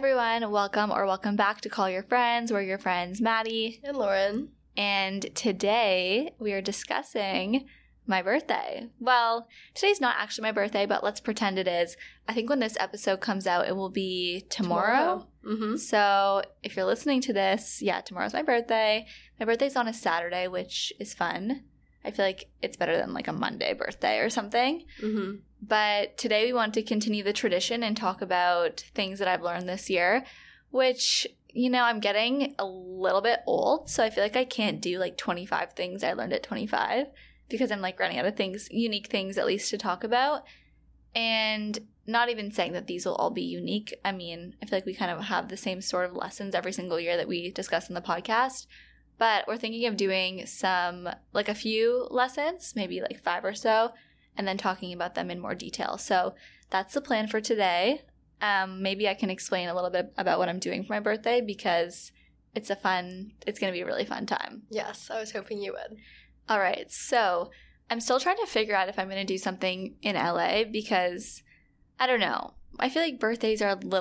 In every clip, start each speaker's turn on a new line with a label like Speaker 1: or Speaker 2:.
Speaker 1: everyone, welcome back to Call Your Friends. We're your friends, Maddie
Speaker 2: and Lauren.
Speaker 1: And today we are discussing my birthday. Well, today's not actually my birthday, but let's pretend it is. I think when this episode comes out, it will be tomorrow.
Speaker 2: Mm-hmm.
Speaker 1: So if you're listening to this, tomorrow's my birthday. My birthday's on a Saturday, which is fun. I feel like it's better than like a Monday birthday or something.
Speaker 2: Mm-hmm.
Speaker 1: But today we want to continue the tradition and talk about things that I've learned this year, which, I'm getting a little bit old. So I feel like I can't do like 25 things I learned at 25 because I'm like running out of unique things at least to talk about. And not even saying that these will all be unique. I mean, I feel like we kind of have the same sort of lessons every single year that we discuss in the podcast. But we're thinking of doing a few lessons, maybe like 5 or so, and then talking about them in more detail. So that's the plan for today. Maybe I can explain a little bit about what I'm doing for my birthday because it's going to be a really fun time.
Speaker 2: Yes, I was hoping you would.
Speaker 1: All right, so I'm still trying to figure out if I'm going to do something in LA because, I don't know, I feel like birthdays are a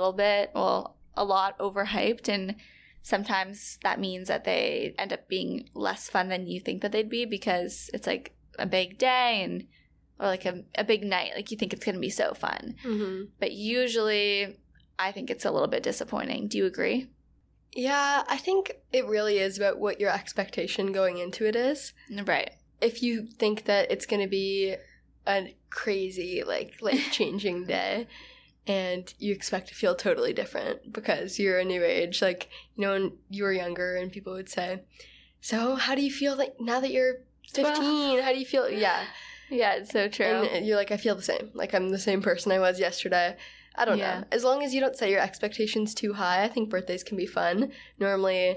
Speaker 1: lot overhyped, and sometimes that means that they end up being less fun than you think that they'd be because it's like a big day or like a big night. Like you think it's going to be so fun.
Speaker 2: Mm-hmm.
Speaker 1: But usually I think it's a little bit disappointing. Do you agree?
Speaker 2: Yeah, I think it really is about what your expectation going into it is.
Speaker 1: Right.
Speaker 2: If you think that it's going to be a crazy, life-changing day, and you expect to feel totally different because you're a new age. Like, when you were younger and people would say, so how do you feel like now that you're 15? How do you feel? Yeah.
Speaker 1: Yeah, it's so true.
Speaker 2: And you're like, I feel the same. Like, I'm the same person I was yesterday. I don't know. As long as you don't set your expectations too high, I think birthdays can be fun. Normally,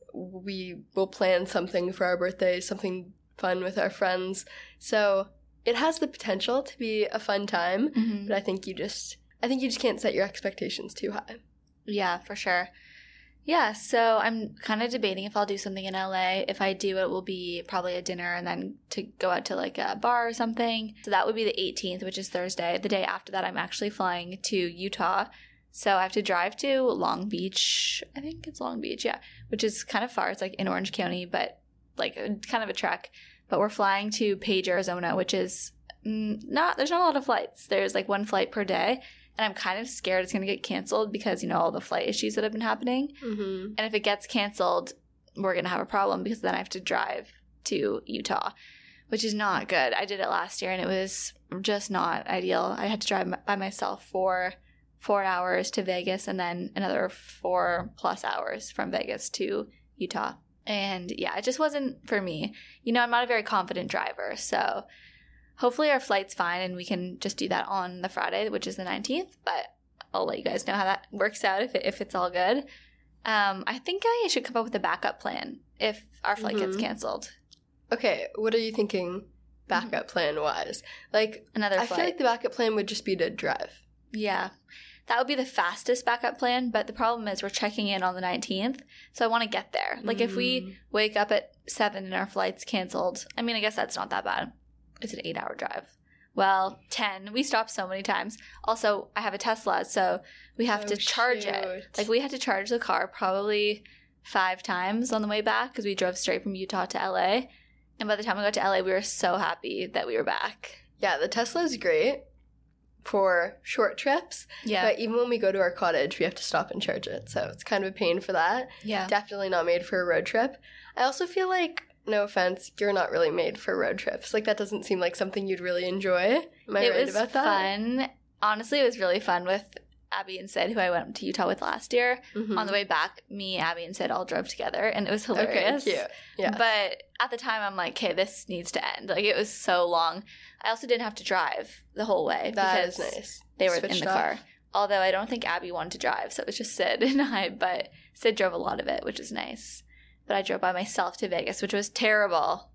Speaker 2: we will plan something for our birthdays, something fun with our friends. So it has the potential to be a fun time,
Speaker 1: mm-hmm.
Speaker 2: but I think you just can't set your expectations too high.
Speaker 1: Yeah, for sure. Yeah, so I'm kind of debating if I'll do something in LA. If I do, it will be probably a dinner and then to go out to like a bar or something. So that would be the 18th, which is Thursday. The day after that, I'm actually flying to Utah. So I have to drive to Long Beach. I think it's Long Beach, yeah, which is kind of far. It's like in Orange County, but like kind of a trek. But we're flying to Page, Arizona, which is there's not a lot of flights. There's like one flight per day. And I'm kind of scared it's going to get canceled because, all the flight issues that have been happening.
Speaker 2: Mm-hmm.
Speaker 1: And if it gets canceled, we're going to have a problem because then I have to drive to Utah, which is not good. I did it last year and it was just not ideal. I had to drive by myself for 4 hours to Vegas and then another 4+ hours from Vegas to Utah. And yeah, it just wasn't for me. I'm not a very confident driver, so hopefully our flight's fine and we can just do that on the Friday, which is the 19th, but I'll let you guys know how that works out if it's all good. I think I should come up with a backup plan if our flight gets canceled.
Speaker 2: Okay, what are you thinking backup plan-wise? Like,
Speaker 1: another flight.
Speaker 2: I feel like the backup plan would just be to drive.
Speaker 1: Yeah. That would be the fastest backup plan, but the problem is we're checking in on the 19th, so I want to get there. Like, if we wake up at 7 and our flight's canceled, I mean, I guess that's not that bad. It's an 8-hour drive. Well, 10. We stopped so many times. Also, I have a Tesla, so we have to charge it. Like, we had to charge the car probably 5 times on the way back because we drove straight from Utah to LA. And by the time we got to LA, we were so happy that we were back.
Speaker 2: Yeah, the Tesla is great for short trips.
Speaker 1: Yeah.
Speaker 2: But even when we go to our cottage, we have to stop and charge it. So it's kind of a pain for that.
Speaker 1: Yeah.
Speaker 2: Definitely not made for a road trip. I also feel like, no offense, you're not really made for road trips. Like, that doesn't seem like something you'd really enjoy. Am I right about that?
Speaker 1: It was fun. Honestly, it was really fun with Abby and Sid, who I went to Utah with last year.
Speaker 2: Mm-hmm.
Speaker 1: On the way back, me, Abby, and Sid all drove together, and it was hilarious.
Speaker 2: Okay, cute. Yeah.
Speaker 1: But at the time, I'm like, okay, this needs to end. Like, it was so long. I also didn't have to drive the whole way
Speaker 2: that
Speaker 1: because
Speaker 2: is nice.
Speaker 1: They were in the car. Although I don't think Abby wanted to drive, so it was just Sid and I. But Sid drove a lot of it, which is nice. But I drove by myself to Vegas, which was terrible.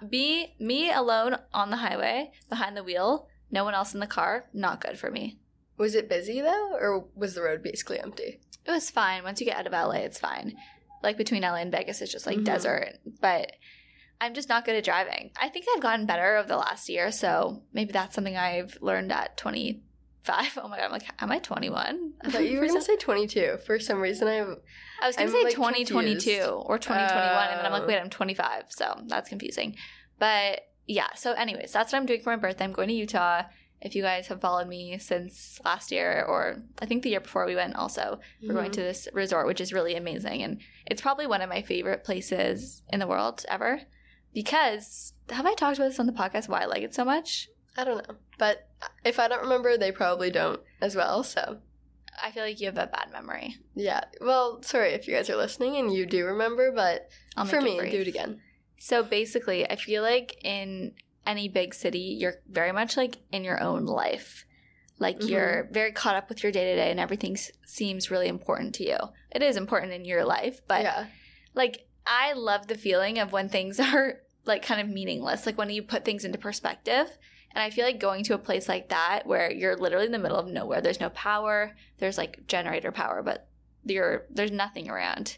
Speaker 1: Me alone on the highway, behind the wheel, no one else in the car, not good for me.
Speaker 2: Was it busy, though, or was the road basically empty?
Speaker 1: It was fine. Once you get out of LA, it's fine. Like, between LA and Vegas, it's just, like, desert. But I'm just not good at driving. I think I've gotten better over the last year, so maybe that's something I've learned at 25. Oh, my God. I'm like, am I 21?
Speaker 2: I thought you were going to say 22. For some reason,
Speaker 1: I was going to say
Speaker 2: like
Speaker 1: 2022
Speaker 2: confused.
Speaker 1: or 2021, and then I'm like, wait, I'm 25, so that's confusing. But yeah, so anyways, that's what I'm doing for my birthday. I'm going to Utah. If you guys have followed me since last year, or I think the year before we went also, we're going to this resort, which is really amazing. And it's probably one of my favorite places in the world ever. Because, have I talked about this on the podcast, why I like it so much?
Speaker 2: I don't know. But if I don't remember, they probably don't as well, so.
Speaker 1: I feel like you have a bad memory.
Speaker 2: Yeah. Well, sorry if you guys are listening and you do remember, but for me, do it again.
Speaker 1: So basically, I feel like in any big city, you're very much like in your own life. Like you're very caught up with your day-to-day and everything seems really important to you. It is important in your life, but like I love the feeling of when things are like kind of meaningless, like when you put things into perspective. And I feel like going to a place like that where you're literally in the middle of nowhere, there's no power, there's like generator power, but there's nothing around.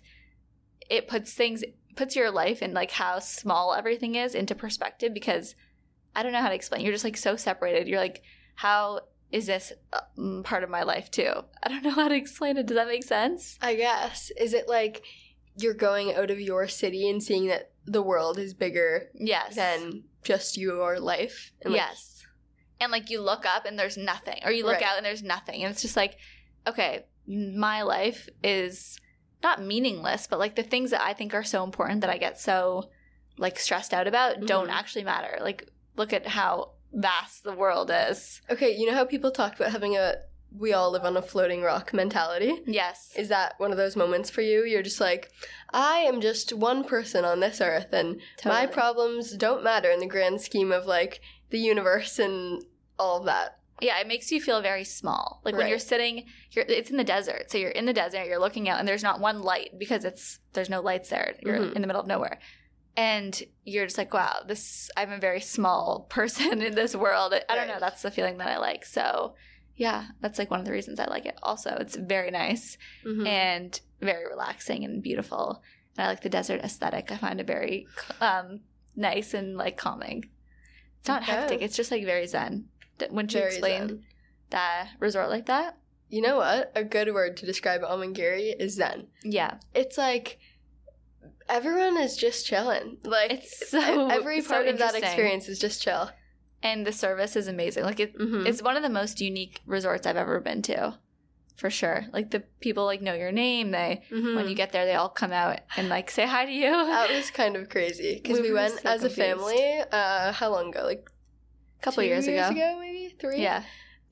Speaker 1: It puts your life and like how small everything is into perspective, because I don't know how to explain. You're just like so separated. You're like, how is this part of my life too? I don't know how to explain it. Does that make sense?
Speaker 2: I guess. Is it like you're going out of your city and seeing that the world is bigger than just your life?
Speaker 1: And yes. And like you look up and there's nothing, or you look out and there's nothing. And it's just like, okay, my life is not meaningless, but like the things that I think are so important that I get so like stressed out about don't actually matter. Like, look at how vast the world is.
Speaker 2: Okay, you know how people talk about having we all live on a floating rock mentality?
Speaker 1: Yes.
Speaker 2: Is that one of those moments for you? You're just like, I am just one person on this earth, and my problems don't matter in the grand scheme of like the universe and all of that.
Speaker 1: Yeah, it makes you feel very small. Like when you're sitting, it's in the desert. So you're in the desert, you're looking out, and there's not one light because there's no lights there. You're in the middle of nowhere. And you're just like, wow, I'm a very small person in this world. I don't know. That's the feeling that I like. So, yeah, that's like one of the reasons I like it. Also, it's very nice and very relaxing and beautiful. And I like the desert aesthetic. I find it very nice and like calming. It's not hectic. It's just like very zen. Wouldn't you explain that resort like that?
Speaker 2: You know what? A good word to describe Amangiri is zen.
Speaker 1: Yeah.
Speaker 2: It's like everyone is just chilling. Like
Speaker 1: it's so
Speaker 2: every part of that experience is just chill.
Speaker 1: And the service is amazing. Like it's one of the most unique resorts I've ever been to. For sure. Like the people like know your name. They when you get there, they all come out and like say hi to you.
Speaker 2: That was kind of crazy because we went so as a family. How long ago? Like
Speaker 1: a couple years ago,
Speaker 2: maybe 3.
Speaker 1: Yeah.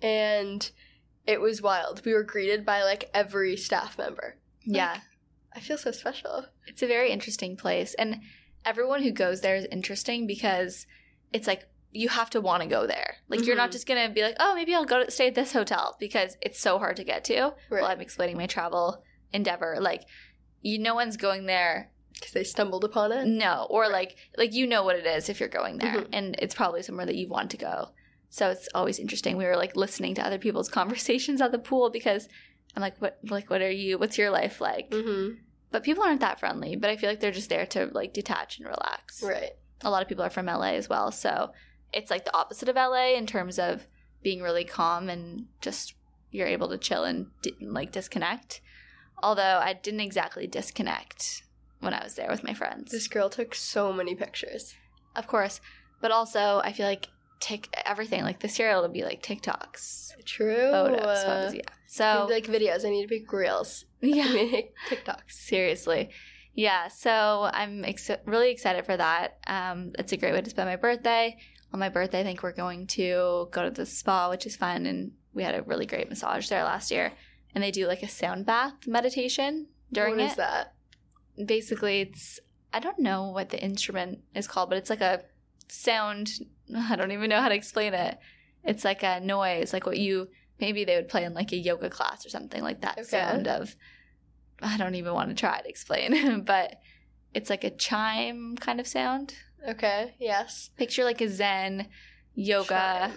Speaker 2: And it was wild. We were greeted by like every staff member.
Speaker 1: Yeah.
Speaker 2: I feel so special.
Speaker 1: It's a very interesting place. And everyone who goes there is interesting because it's like you have to want to go there. Like you're not just going to be like, oh, maybe I'll go stay at this hotel because it's so hard to get to. While I'm explaining my travel endeavor. Like no one's going there
Speaker 2: because they stumbled upon it?
Speaker 1: No. Or like you know what it is if you're going there. And it's probably somewhere that you want to go. So it's always interesting. We were like listening to other people's conversations at the pool because I'm like, what's your life like? But people aren't that friendly. But I feel like they're just there to like detach and relax.
Speaker 2: Right.
Speaker 1: A lot of people are from LA as well. So it's like the opposite of LA in terms of being really calm and just you're able to chill and like disconnect. Although I didn't exactly disconnect when I was there with my friends.
Speaker 2: This girl took so many pictures.
Speaker 1: Of course. But also I feel like everything like this year it'll be like TikToks.
Speaker 2: True.
Speaker 1: Photos. Yeah. So
Speaker 2: like videos. I need to make reels.
Speaker 1: Yeah.
Speaker 2: I mean, TikToks.
Speaker 1: Seriously. Yeah. So I'm really excited for that. It's a great way to spend my birthday. On my birthday, I think we're going to go to the spa, which is fun. And we had a really great massage there last year. And they do like a sound bath meditation during it.
Speaker 2: What is that?
Speaker 1: Basically, I don't know what the instrument is called, but it's like a sound. I don't even know how to explain it. It's like a noise, like what maybe they would play in like a yoga class or something like that. Okay. Sound of, I don't even want to try to explain, but it's like a chime kind of sound.
Speaker 2: Okay, yes.
Speaker 1: Picture like a Zen yoga.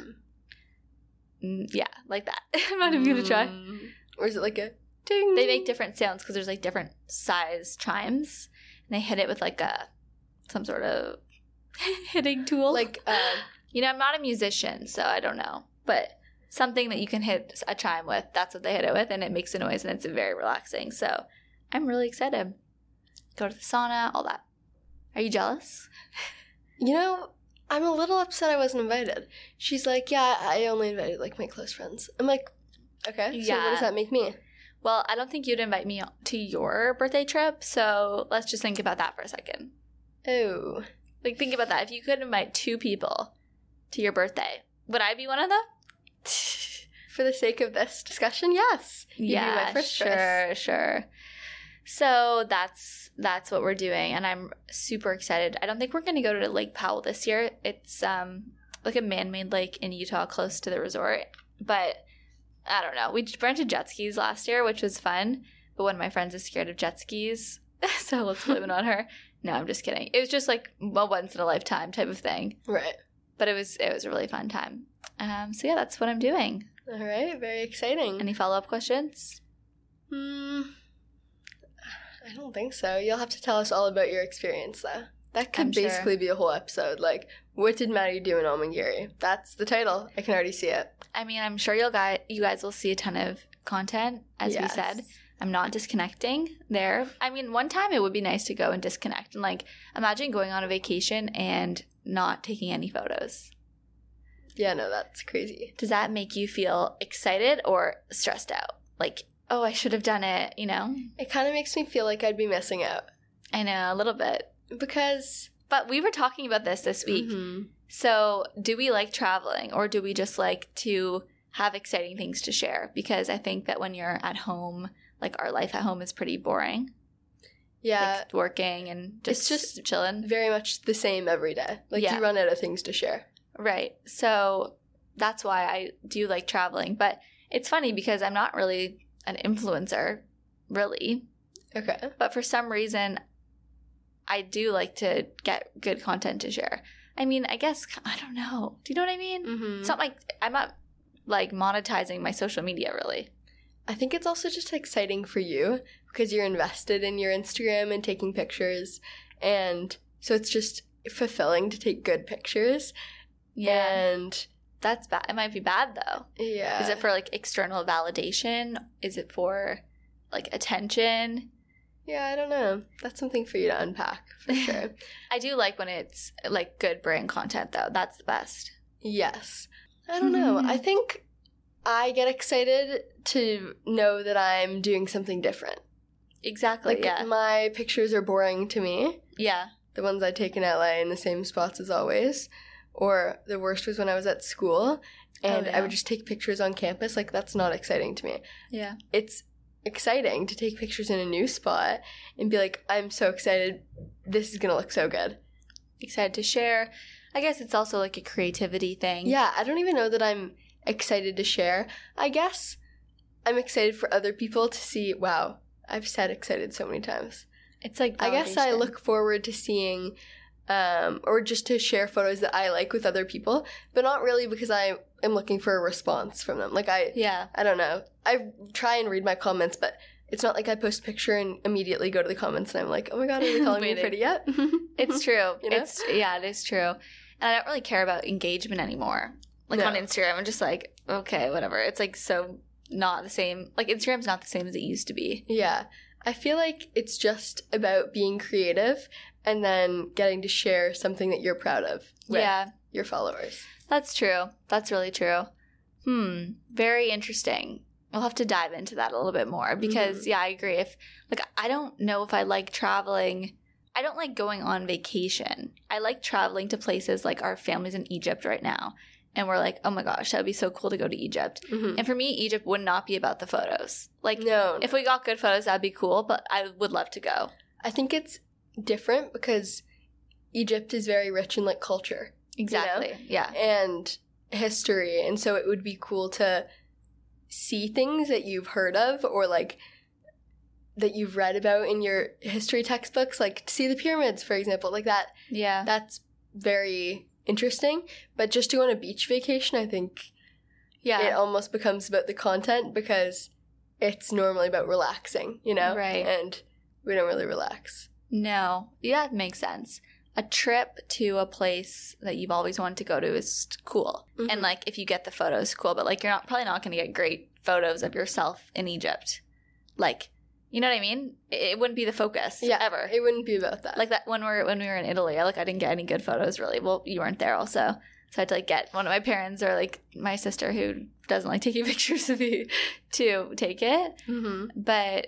Speaker 1: Yeah, like that. I'm not even going to try.
Speaker 2: Or is it like a ding?
Speaker 1: They make different sounds because there's like different size chimes. And they hit it with like some sort of hitting tool.
Speaker 2: Like,
Speaker 1: I'm not a musician, so I don't know. But something that you can hit a chime with. That's what they hit it with, and it makes a noise, and it's very relaxing. So I'm really excited. Go to the sauna, all that. Are you jealous?
Speaker 2: You know, I'm a little upset I wasn't invited. She's like, yeah, I only invited, like, my close friends. I'm like, okay, so what does that make me?
Speaker 1: Well, I don't think you'd invite me to your birthday trip, so let's just think about that for a second.
Speaker 2: Oh.
Speaker 1: Like, think about that. If you could invite 2 people to your birthday, would I be one of them?
Speaker 2: For the sake of this discussion, yes. You'd be my first choice.
Speaker 1: Sure. So that's what we're doing, and I'm super excited. I don't think we're going to go to Lake Powell this year. It's like a man-made lake in Utah close to the resort, but I don't know. We rented jet skis last year, which was fun, but one of my friends is scared of jet skis, so let's blame it on her. No, I'm just kidding. It was just like a once-in-a-lifetime type of thing.
Speaker 2: Right.
Speaker 1: But it was a really fun time. So yeah, that's what I'm doing.
Speaker 2: All right, very exciting.
Speaker 1: Any follow-up questions?
Speaker 2: I don't think so. You'll have to tell us all about your experience, though. That could basically be a whole episode. Like, what did Maddie do in Omagiri? That's the title. I can already see it.
Speaker 1: I mean, I'm sure you guys will see a ton of content, as we said. I'm not disconnecting there. I mean, one time it would be nice to go and disconnect. And, like, imagine going on a vacation and not taking any photos.
Speaker 2: Yeah, no, that's crazy.
Speaker 1: Does that make you feel excited or stressed out? Like, oh, I should have done it, you know?
Speaker 2: It kind of makes me feel like I'd be missing out.
Speaker 1: I know, a little bit.
Speaker 2: But
Speaker 1: we were talking about this week.
Speaker 2: Mm-hmm.
Speaker 1: So do we like traveling, or do we just like to have exciting things to share? Because I think that when you're at home, like our life at home is pretty boring.
Speaker 2: Yeah.
Speaker 1: Like working and just chilling.
Speaker 2: Very much the same every day. Like you run out of things to share.
Speaker 1: Right. So that's why I do like traveling. But it's funny because I'm not really an influencer, really.
Speaker 2: Okay.
Speaker 1: But for some reason, I do like to get good content to share. I mean, I guess, I don't know. Do you know what I mean?
Speaker 2: Mm-hmm.
Speaker 1: It's not like, I'm not like monetizing my social media, really.
Speaker 2: I think it's also just exciting for you because you're invested in your Instagram and taking pictures. And so it's just fulfilling to take good pictures.
Speaker 1: Yeah.
Speaker 2: And
Speaker 1: that's bad. It might be bad, though.
Speaker 2: Yeah.
Speaker 1: Is it for, like, external validation? Is it for, like, attention?
Speaker 2: Yeah, I don't know. That's something for you to unpack, for sure.
Speaker 1: I do like when it's, like, good brand content, though. That's the best.
Speaker 2: Yes. I don't know. I think I get excited to know that I'm doing something different.
Speaker 1: Exactly,
Speaker 2: like, my pictures are boring to me.
Speaker 1: Yeah.
Speaker 2: The ones I take in LA in the same spots as always. Or the worst was when I was at school and I would just take pictures on campus. Like, that's not exciting to me.
Speaker 1: Yeah.
Speaker 2: It's exciting to take pictures in a new spot and be like, I'm so excited. This is going to look so good.
Speaker 1: Excited to share. I guess it's also like a creativity thing.
Speaker 2: Yeah, I don't even know that I'm excited to share. I guess I'm excited for other people to see, wow, I've said excited so many times.
Speaker 1: It's like validation.
Speaker 2: I guess I look forward to seeing or just to share photos that I like with other people, but not really because I am looking for a response from them. Like I don't know. I try and read my comments, but it's not like I post a picture and immediately go to the comments and I'm like, oh my God, are they calling me pretty yet?
Speaker 1: It's true.
Speaker 2: You know?
Speaker 1: It is true. And I don't really care about engagement anymore. Like on Instagram, I'm just like, okay, whatever. It's like so not the same. Like Instagram's not the same as it used to be.
Speaker 2: Yeah. I feel like it's just about being creative and then getting to share something that you're proud of with your followers.
Speaker 1: That's true. That's really true. Very interesting. We'll have to dive into that a little bit more because, I agree. I don't know if I like traveling. I don't like going on vacation. I like traveling to places like our family's in Egypt right now. And we're like, oh my gosh, that would be so cool to go to Egypt. Mm-hmm. And for me, Egypt would not be about the photos. Like, no. If we got good photos, that'd be cool, but I would love to go.
Speaker 2: I think it's different because Egypt is very rich in, like, culture.
Speaker 1: Exactly,
Speaker 2: you know? Yeah. And history. And so it would be cool to see things that you've heard of or, like, that you've read about in your history textbooks. Like, to see the pyramids, for example. Like, that.
Speaker 1: Yeah.
Speaker 2: That's very interesting, but just to go on a beach vacation, I think it almost becomes about the content because it's normally about relaxing, you know?
Speaker 1: Right.
Speaker 2: And we don't really relax.
Speaker 1: No. Yeah, it makes sense. a trip to a place that you've always wanted to go to is cool. Mm-hmm. And, like, if you get the photos, cool. But, like, you're probably not going to get great photos of yourself in Egypt. Like, you know what I mean? It wouldn't be the focus ever.
Speaker 2: It wouldn't be about that.
Speaker 1: Like that when we were in Italy, I didn't get any good photos, really. Well, you weren't there also. So I had to, like, get one of my parents or, like, my sister who doesn't like taking pictures of me to take it. Mm-hmm. But,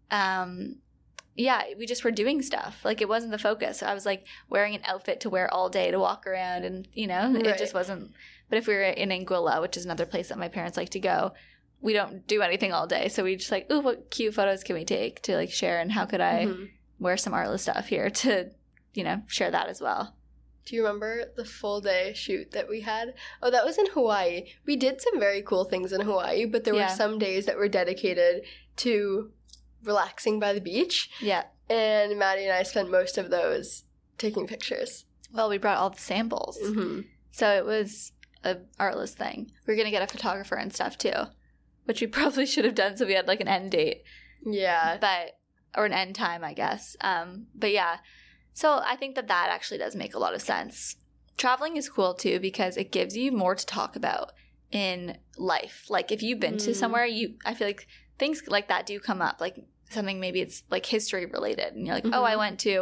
Speaker 1: yeah, we just were doing stuff. Like, it wasn't the focus. So I was, like, wearing an outfit to wear all day to walk around and, you know, it just wasn't. But if we were in Anguilla, which is another place that my parents like to go, we don't do anything all day. So we just like, ooh, what cute photos can we take to, like, share? And how could I wear some Arla stuff here to, you know, share that as well?
Speaker 2: Do you remember the full day shoot that we had? Oh, that was in Hawaii. We did some very cool things in Hawaii, but there were some days that were dedicated to relaxing by the beach.
Speaker 1: Yeah.
Speaker 2: And Maddie and I spent most of those taking pictures.
Speaker 1: Well, we brought all the samples. Mm-hmm. So it was a artless thing. We were going to get a photographer and stuff too, which we probably should have done so we had, like, an end date.
Speaker 2: Yeah.
Speaker 1: Or an end time, I guess. But yeah. So I think that actually does make a lot of sense. Traveling is cool too because it gives you more to talk about in life. Like, if you've been to somewhere, I feel like things like that do come up. Like, something maybe it's, like, history related. And you're like, oh,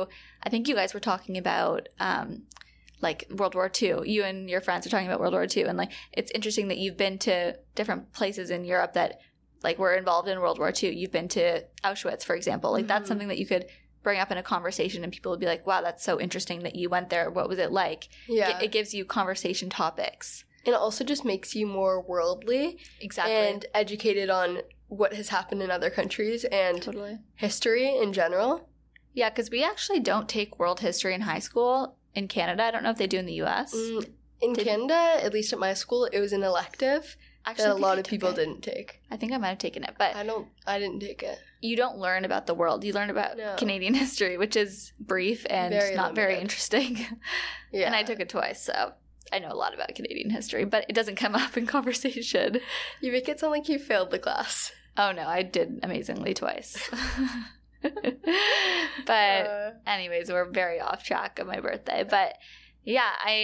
Speaker 1: I think you guys were talking about, like, World War II. You and your friends are talking about World War II. And, like, it's interesting that you've been to different places in Europe that, like, were involved in World War II. You've been to Auschwitz, for example. Like, that's something that you could bring up in a conversation and people would be like, wow, that's so interesting that you went there. What was it like?
Speaker 2: Yeah.
Speaker 1: It gives you conversation topics.
Speaker 2: And it also just makes you more worldly.
Speaker 1: Exactly.
Speaker 2: And educated on what has happened in other countries and history in general.
Speaker 1: Yeah, because we actually don't take world history in high school in Canada. I don't know if they do in the U.S.
Speaker 2: In Canada, at least at my school, it was an elective that a lot of people didn't take.
Speaker 1: I think I might have taken it, but
Speaker 2: I didn't take it.
Speaker 1: You don't learn about the world. You learn about Canadian history, which is brief and not very interesting. Yeah. And I took it twice, so I know a lot about Canadian history, but it doesn't come up in conversation.
Speaker 2: You make it sound like you failed the class.
Speaker 1: Oh, no, I did amazingly twice. But anyways, we're very off track of my birthday. But yeah,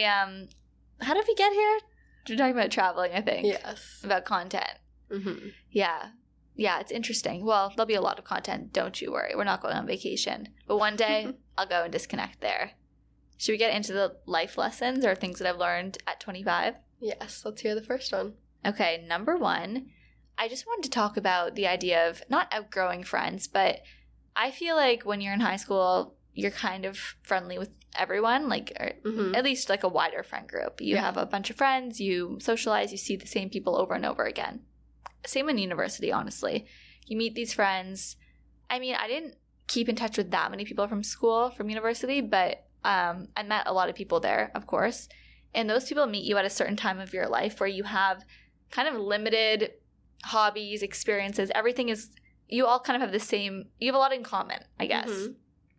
Speaker 1: how did we get here? We're talking about traveling, I think.
Speaker 2: Yes.
Speaker 1: About content. Mm-hmm. Yeah. Yeah, it's interesting. Well, there'll be a lot of content, don't you worry. We're not going on vacation. But one day, I'll go and disconnect there. Should we get into the life lessons or things that I've learned at 25?
Speaker 2: Yes, let's hear the first one.
Speaker 1: Okay, number 1, I just wanted to talk about the idea of not outgrowing friends, but I feel like when you're in high school, you're kind of friendly with everyone, like at least like a wider friend group. You have a bunch of friends, you socialize, you see the same people over and over again. Same in university, honestly. You meet these friends. I mean, I didn't keep in touch with that many people from university, but I met a lot of people there, of course. And those people meet you at a certain time of your life where you have kind of limited hobbies, experiences. Everything is, you all kind of have the same, you have a lot in common, I guess. Mm-hmm.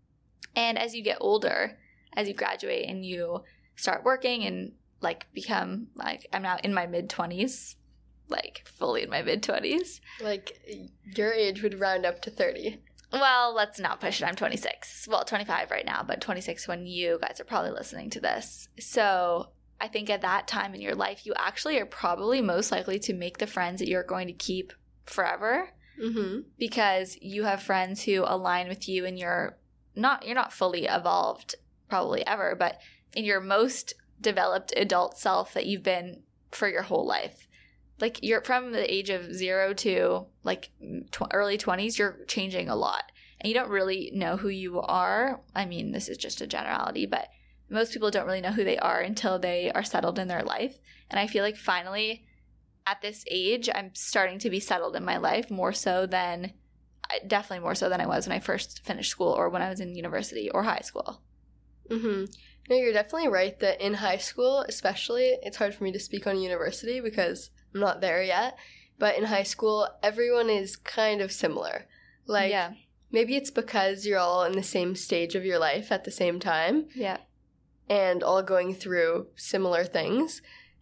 Speaker 1: And as you get older, as you graduate and you start working and, like, become, like, I'm now in my mid-20s, like, fully in my mid-20s.
Speaker 2: Like, your age would round up to 30.
Speaker 1: Well, let's not push it. I'm 26. Well, 25 right now, but 26 when you guys are probably listening to this. So I think at that time in your life, you actually are probably most likely to make the friends that you're going to keep forever. Mm-hmm. Because you have friends who align with you and you're not fully evolved probably ever, but in your most developed adult self that you've been for your whole life. Like, you're from the age of 0 to, like, early 20s, you're changing a lot. And you don't really know who you are. I mean, this is just a generality, but most people don't really know who they are until they are settled in their life. And I feel like finally, at this age, I'm starting to be settled in my life definitely more so than I was when I first finished school or when I was in university or high school.
Speaker 2: Mm-hmm. No, you're definitely right that in high school, especially, it's hard for me to speak on university because I'm not there yet. But in high school, everyone is kind of similar. Like, maybe it's because you're all in the same stage of your life at the same time.
Speaker 1: Yeah.
Speaker 2: And all going through similar things.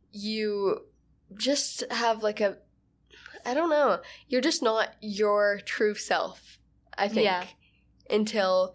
Speaker 2: You just have, like, I don't know. You're just not your true self, I think, until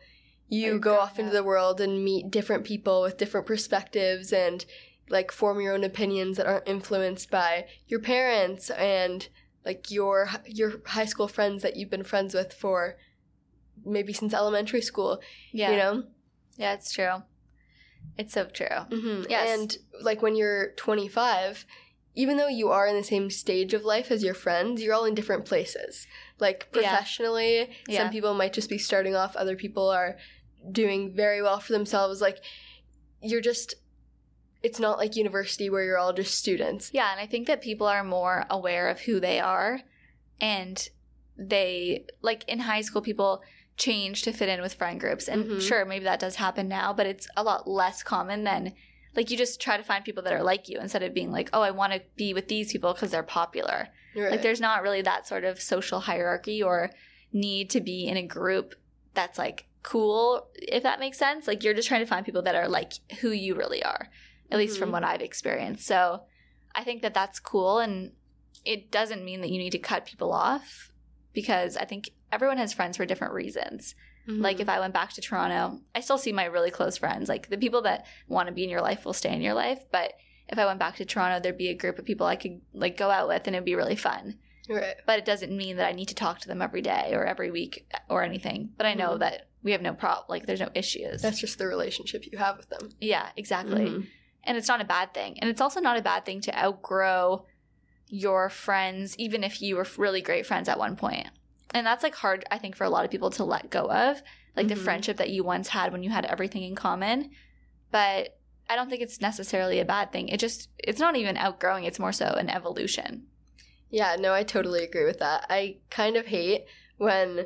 Speaker 2: you go off into the world and meet different people with different perspectives and like form your own opinions that aren't influenced by your parents and like your high school friends that you've been friends with for maybe since elementary school.
Speaker 1: Yeah.
Speaker 2: You know?
Speaker 1: Yeah, it's true. It's so true.
Speaker 2: Mm-hmm.
Speaker 1: Yes.
Speaker 2: And like when you're 25, even though you are in the same stage of life as your friends, you're all in different places. Like professionally, some people might just be starting off, other people are doing very well for themselves. Like you're just, it's not like university where you're all just students.
Speaker 1: Yeah, and I think that people are more aware of who they are, and they, like in high school, people change to fit in with friend groups. And sure, maybe that does happen now, but it's a lot less common than, like, you just try to find people that are like you instead of being like, oh, I want to be with these people because they're popular. Right. Like, there's not really that sort of social hierarchy or need to be in a group that's, like, cool, if that makes sense. Like, you're just trying to find people that are like who you really are, at least from what I've experienced. So I think that that's cool, and it doesn't mean that you need to cut people off, because I think everyone has friends for different reasons. Like, if I went back to Toronto, I still see my really close friends. Like, the people that want to be in your life will stay in your life. But if I went back to Toronto, there'd be a group of people I could, like, go out with, and it'd be really fun.
Speaker 2: Right.
Speaker 1: But it doesn't mean that I need to talk to them every day or every week or anything. But I know that we have no problem. Like, there's no issues.
Speaker 2: That's just the relationship you have with them.
Speaker 1: Yeah, exactly. And it's not a bad thing. And it's also not a bad thing to outgrow your friends, even if you were really great friends at one point. And that's, like, hard, I think, for a lot of people to let go of, like, the friendship that you once had when you had everything in common. But I don't think it's necessarily a bad thing. It's not even outgrowing. It's more so an evolution.
Speaker 2: Yeah, no, I totally agree with that. I kind of hate when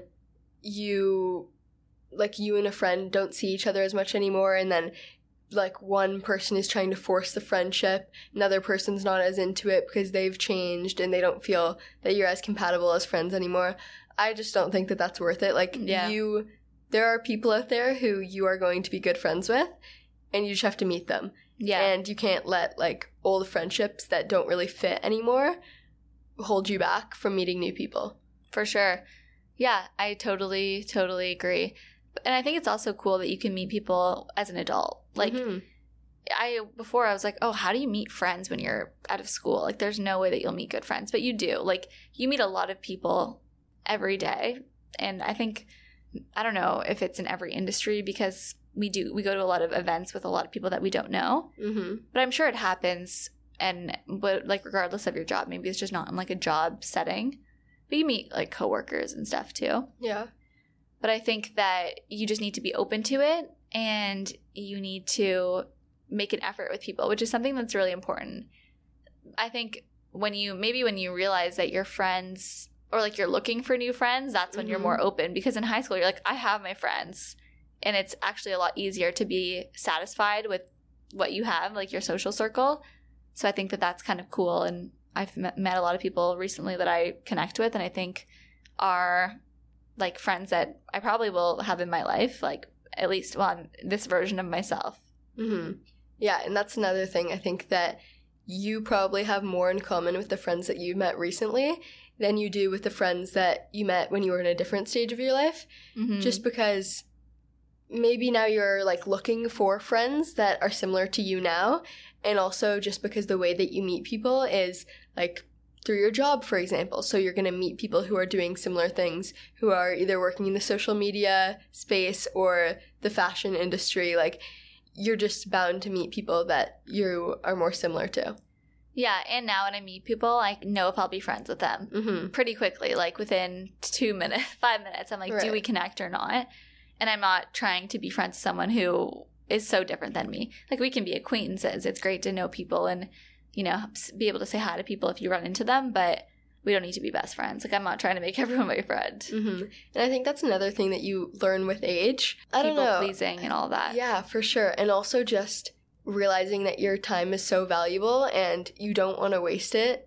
Speaker 2: you and a friend don't see each other as much anymore, and then, like, one person is trying to force the friendship, another person's not as into it because they've changed and they don't feel that you're as compatible as friends anymore. I just don't think that that's worth it. Like, there are people out there who you are going to be good friends with, and you just have to meet them. Yeah. And you can't let, like, old friendships that don't really fit anymore hold you back from meeting new people.
Speaker 1: For sure. Yeah, I totally, totally agree. And I think it's also cool that you can meet people as an adult. Like, before I was like, oh, how do you meet friends when you're out of school? Like, there's no way that you'll meet good friends. But you do. Like, you meet a lot of people every day. And I think, I don't know if it's in every industry, because we go to a lot of events with a lot of people that we don't know. But I'm sure it happens. But like, regardless of your job, maybe it's just not in, like, a job setting. But you meet, like, coworkers and stuff too.
Speaker 2: Yeah.
Speaker 1: But I think that you just need to be open to it, and you need to make an effort with people, which is something that's really important. I think when you realize that your friends, or, like, you're looking for new friends, that's when you're more open. Because in high school, you're like, I have my friends. And it's actually a lot easier to be satisfied with what you have, like, your social circle. So I think that that's kind of cool. And I've met a lot of people recently that I connect with, and I think are, like, friends that I probably will have in my life, like, at least on this version of myself.
Speaker 2: Yeah, and that's another thing. I think that you probably have more in common with the friends that you met recently than you do with the friends that you met when you were in a different stage of your life. Just because maybe now you're, like, looking for friends that are similar to you now, and also just because the way that you meet people is, like, through your job, for example. So you're going to meet people who are doing similar things, who are either working in the social media space or the fashion industry. Like, you're just bound to meet people that you are more similar to.
Speaker 1: Yeah, and now when I meet people, I know if I'll be friends with them pretty quickly. Like, within 5 minutes, I'm like, do we connect or not? And I'm not trying to be friends with someone who is so different than me. Like, we can be acquaintances. It's great to know people and, you know, be able to say hi to people if you run into them, but we don't need to be best friends. Like, I'm not trying to make everyone my friend.
Speaker 2: And I think that's another thing that you learn with age. I don't know.
Speaker 1: People pleasing and all that.
Speaker 2: Yeah, for sure. And also just realizing that your time is so valuable and you don't want to waste it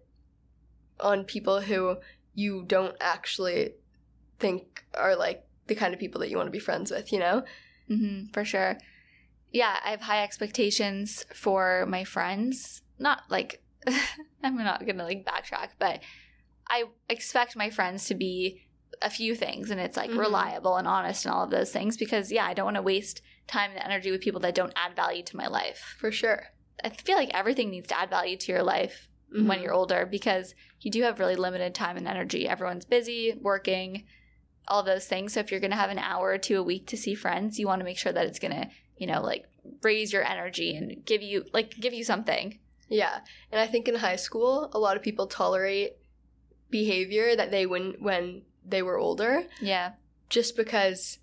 Speaker 2: on people who you don't actually think are, like, the kind of people that you want to be friends with, you know?
Speaker 1: For sure. Yeah, I have high expectations for my friends. Not, like, I'm not going to, like, backtrack, but I expect my friends to be a few things, and it's like
Speaker 2: Mm-hmm.
Speaker 1: reliable and honest and all of those things, because I don't want to waste time and energy with people that don't add value to my life.
Speaker 2: For sure.
Speaker 1: I feel like everything needs to add value to your life
Speaker 2: Mm-hmm.
Speaker 1: when you're older, because you do have really limited time and energy. Everyone's busy, working, all those things. So if you're going to have an hour or two a week to see friends, you want to make sure that it's going to, like raise your energy and give you something.
Speaker 2: Yeah. And I think in high school, a lot of people tolerate behavior that they wouldn't when they were older.
Speaker 1: Yeah.
Speaker 2: Just because,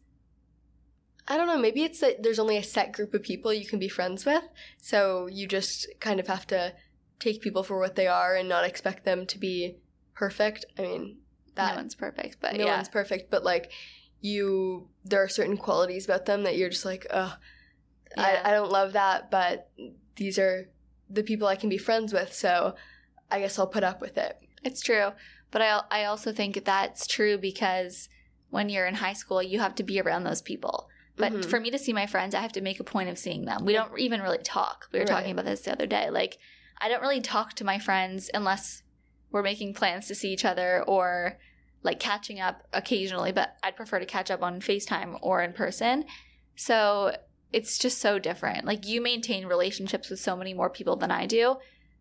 Speaker 2: I don't know, maybe it's that there's only a set group of people you can be friends with. So you just kind of have to take people for what they are and not expect them to be perfect. I mean,
Speaker 1: No one's perfect, but
Speaker 2: no one's perfect, but like there are certain qualities about them that you're just like, ugh,
Speaker 1: Yeah.
Speaker 2: I don't love that, but these are the people I can be friends with, so I guess I'll put up with it.
Speaker 1: It's true. But I also think that's true because when you're in high school, you have to be around those people. But
Speaker 2: Mhm.
Speaker 1: for me to see my friends, I have to make a point of seeing them. We don't even really talk. We were talking about this the other day. Like, I don't really talk to my friends unless we're making plans to see each other or like catching up occasionally, but I'd prefer to catch up on FaceTime or in person. So it's just so different. Like, you maintain relationships with so many more people than I do.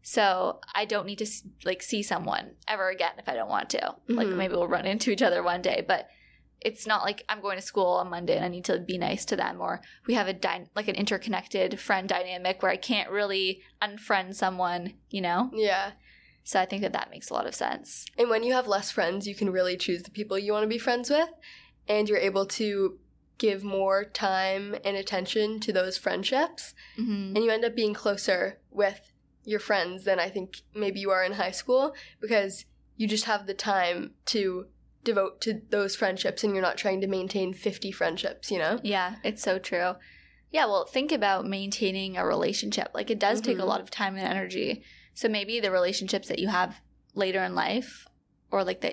Speaker 1: So I don't need to see someone ever again if I don't want to. Like,
Speaker 2: Mhm.
Speaker 1: maybe we'll run into each other one day, but it's not like I'm going to school on Monday and I need to be nice to them, or we have an interconnected friend dynamic where I can't really unfriend someone,
Speaker 2: Yeah.
Speaker 1: So I think that makes a lot of sense.
Speaker 2: And when you have less friends, you can really choose the people you want to be friends with, and you're able to give more time and attention to those friendships,
Speaker 1: Mm-hmm.
Speaker 2: and you end up being closer with your friends than I think maybe you are in high school, because you just have the time to devote to those friendships and you're not trying to maintain 50 friendships,
Speaker 1: Yeah, it's so true. Yeah, well, think about maintaining a relationship. Like, it does take a
Speaker 2: Mhm.
Speaker 1: lot of time and energy. So maybe the relationships that you have later in life, or like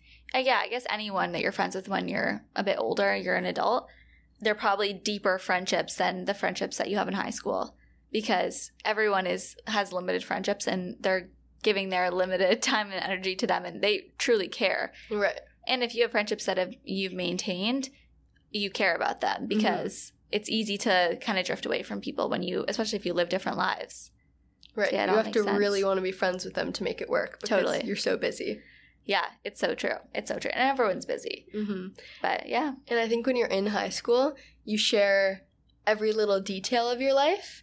Speaker 1: I guess anyone that you're friends with when you're a bit older, you're an adult, they're probably deeper friendships than the friendships that you have in high school, because everyone has limited friendships and they're giving their limited time and energy to them, and they truly care.
Speaker 2: Right.
Speaker 1: And if you have friendships that you've maintained, you care about them, because it's easy to kind of drift away from people especially if you live different lives.
Speaker 2: Right.
Speaker 1: So yeah, it
Speaker 2: you
Speaker 1: all
Speaker 2: have
Speaker 1: makes
Speaker 2: to
Speaker 1: sense.
Speaker 2: really want to be friends with them to make it work, because
Speaker 1: Totally.
Speaker 2: you're so busy.
Speaker 1: Yeah, it's so true. It's so true. And everyone's busy.
Speaker 2: Mm-hmm.
Speaker 1: But yeah.
Speaker 2: And I think when you're in high school, you share every little detail of your life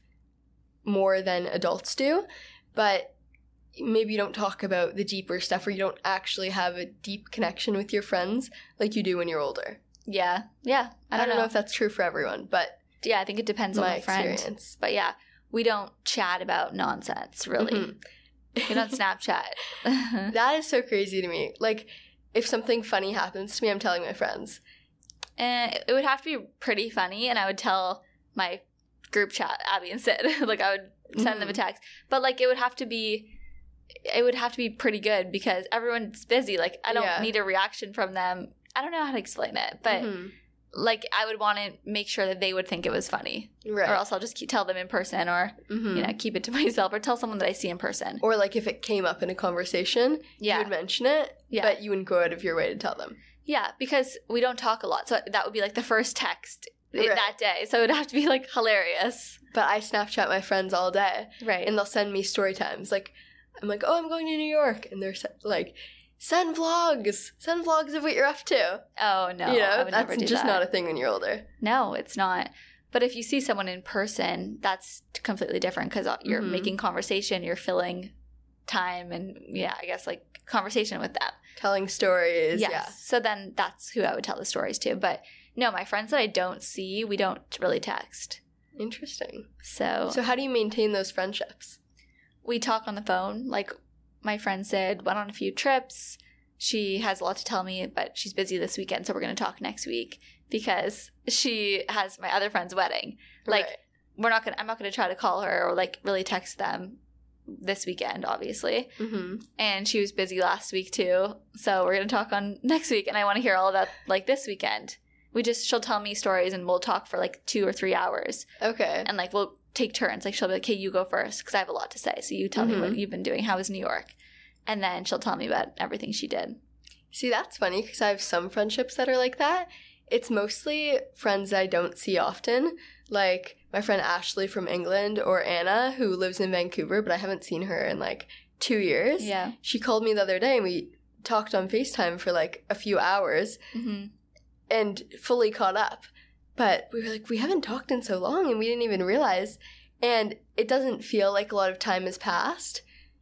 Speaker 2: more than adults do, but maybe you don't talk about the deeper stuff, or you don't actually have a deep connection with your friends like you do when you're older.
Speaker 1: Yeah. Yeah. I don't know
Speaker 2: if that's true for everyone, but
Speaker 1: yeah, I think it depends on
Speaker 2: my
Speaker 1: the friend.
Speaker 2: experience.
Speaker 1: But yeah, we don't chat about nonsense, really.
Speaker 2: Mhm.
Speaker 1: We don't Snapchat.
Speaker 2: That is so crazy to me. Like, if something funny happens to me, I'm telling my friends.
Speaker 1: And it would have to be pretty funny, and I would tell my group chat, Abby and Sid. Like, I would send them a text. But like, it would have to be pretty good, because everyone's busy. Like, I don't need a reaction from them. I don't know how to explain it, but
Speaker 2: Mhm.
Speaker 1: like, I would want to make sure that they would think it was funny,
Speaker 2: Right.
Speaker 1: or else I'll just tell them in person, or
Speaker 2: Mhm.
Speaker 1: keep it to myself, or tell someone that I see in person.
Speaker 2: Or like if it came up in a conversation, you would mention it, but you wouldn't go out of your way to tell them.
Speaker 1: Yeah, because we don't talk a lot, so that would be like the first text
Speaker 2: Right.
Speaker 1: that day. So it would have to be like hilarious,
Speaker 2: But I Snapchat my friends all day,
Speaker 1: right?
Speaker 2: and they'll send me story times. Like, I'm like, oh, I'm going to New York, and they're like, send vlogs of what you're up to.
Speaker 1: Oh no, I would never
Speaker 2: that's
Speaker 1: do
Speaker 2: just
Speaker 1: that.
Speaker 2: not a thing when you're older.
Speaker 1: No, it's not. But if you see someone in person, that's completely different, because you're
Speaker 2: Mhm.
Speaker 1: making conversation, you're filling time, and I guess like conversation with them.
Speaker 2: Telling stories,
Speaker 1: Yes.
Speaker 2: yeah.
Speaker 1: So then that's who I would tell the stories to. But no, my friends that I don't see, we don't really text.
Speaker 2: Interesting.
Speaker 1: So
Speaker 2: So how do you maintain those friendships?
Speaker 1: we talk on the phone. Like, my friend Sid went on a few trips. She has a lot to tell me, but she's busy this weekend, so we're going to talk next week, because she has my other friend's wedding. Like,
Speaker 2: Right.
Speaker 1: I'm not going to try to call her or like really text them this weekend, obviously.
Speaker 2: Mhm.
Speaker 1: And she was busy last week too, so we're going to talk on next week, and I want to hear all about like this weekend. She'll tell me stories, and we'll talk for like 2 or 3 hours,
Speaker 2: Okay.
Speaker 1: and like we'll take turns. Like, she'll be like, "Hey, you go first, because I have a lot to say. So you tell me what you've been doing. How was New York?" And then she'll tell me about everything she did.
Speaker 2: See, that's funny because I have some friendships that are like that. It's mostly friends I don't see often, like my friend Ashley from England or Anna, who lives in Vancouver, but I haven't seen her in like 2 years.
Speaker 1: Yeah.
Speaker 2: She called me the other day and we talked on FaceTime for like a few hours and fully caught up. But we were like, we haven't talked in so long and we didn't even realize. And it doesn't feel like a lot of time has passed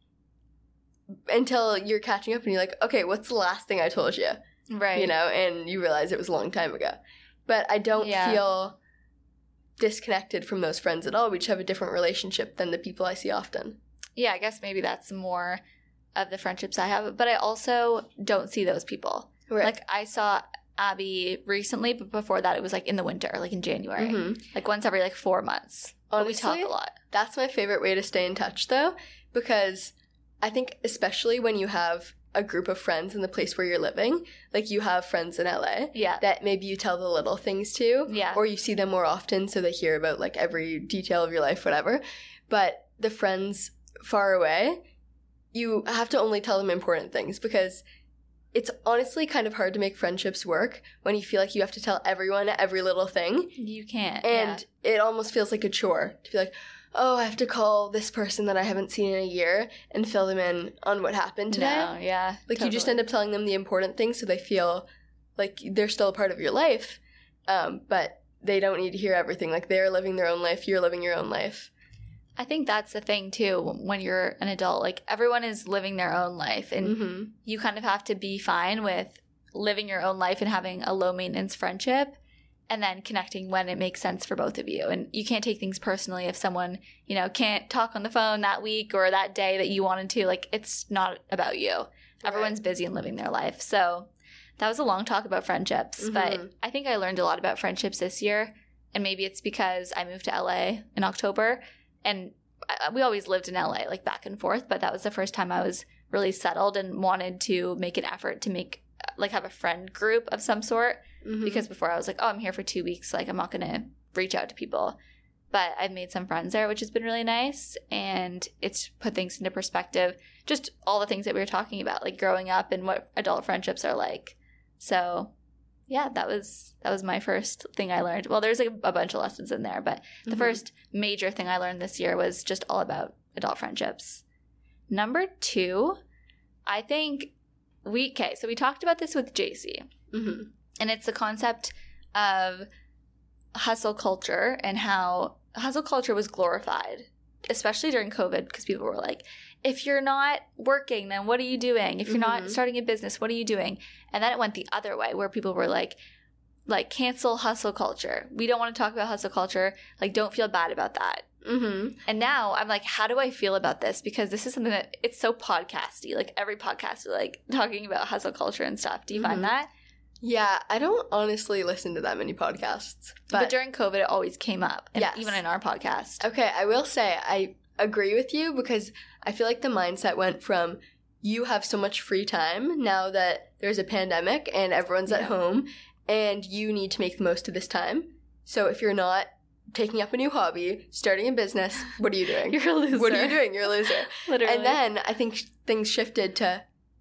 Speaker 2: until you're catching up and you're like, okay, what's the last thing I told you?
Speaker 1: Right.
Speaker 2: You know, and you realize it was a long time ago. But I don't feel disconnected from those friends at all. We just have a different relationship than the people I see often.
Speaker 1: Yeah, I guess maybe that's more of the friendships I have. But I also don't see those people.
Speaker 2: Right.
Speaker 1: Like, I saw Abby recently, but before that it was like in the winter, like in January. Like once every like 4 months.
Speaker 2: Honestly,
Speaker 1: we talk a lot.
Speaker 2: That's my favorite way to stay in touch, though, because I think especially when you have a group of friends in the place where you're living, like you have friends in LA that maybe you tell the little things to, or you see them more often so they hear about like every detail of your life, whatever. But the friends far away, you have to only tell them important things, because it's honestly kind of hard to make friendships work when you feel like you have to tell everyone every little thing.
Speaker 1: You can't.
Speaker 2: And it almost feels like a chore to be like, oh, I have to call this person that I haven't seen in a year and fill them in on what happened today.
Speaker 1: No, yeah.
Speaker 2: Like, you just end up telling them the important things so they feel like they're still a part of your life, but they don't need to hear everything. Like, they're living their own life, you're living your own life.
Speaker 1: I think that's the thing, too, when you're an adult. Like, everyone is living their own life, and you kind of have to be fine with living your own life and having a low-maintenance friendship, and then connecting when it makes sense for both of you. And you can't take things personally if someone, you know, can't talk on the phone that week or that day that you wanted to. Like, it's not about you. Right. Everyone's busy and living their life. So that was a long talk about friendships. But I think I learned a lot about friendships this year. And maybe it's because I moved to LA in October. And we always lived in LA, like back and forth. But that was the first time I was really settled and wanted to make an effort to make, like, have a friend group of some sort. Because before I was like, oh, I'm here for 2 weeks. Like, I'm not going to reach out to people. But I've made some friends there, which has been really nice. And it's put things into perspective. Just all the things that we were talking about, like growing up and what adult friendships are like. So, yeah, that was my first thing I learned. Well, there's like a bunch of lessons in there. But the first major thing I learned this year was just all about adult friendships. Number 2, I think so we talked about this with JC. And it's the concept of hustle culture and how hustle culture was glorified, especially during COVID, because people were like, if you're not working, then what are you doing? If you're not starting a business, what are you doing? And then it went the other way, where people were like cancel hustle culture. We don't want to talk about hustle culture. Like, don't feel bad about that. And now I'm like, how do I feel about this? Because this is something that it's so podcasty. Like, every podcast is like talking about hustle culture and stuff. Do you find that?
Speaker 2: Yeah, I don't honestly listen to that many podcasts.
Speaker 1: But during COVID, it always came up, and even in our podcast.
Speaker 2: Okay, I will say I agree with you, because I feel like the mindset went from, you have so much free time now that there's a pandemic and everyone's at home, and you need to make the most of this time. So if you're not taking up a new hobby, starting a business, what are you doing?
Speaker 1: You're a loser.
Speaker 2: What are you doing? You're a loser.
Speaker 1: Literally.
Speaker 2: And then I think things shifted to,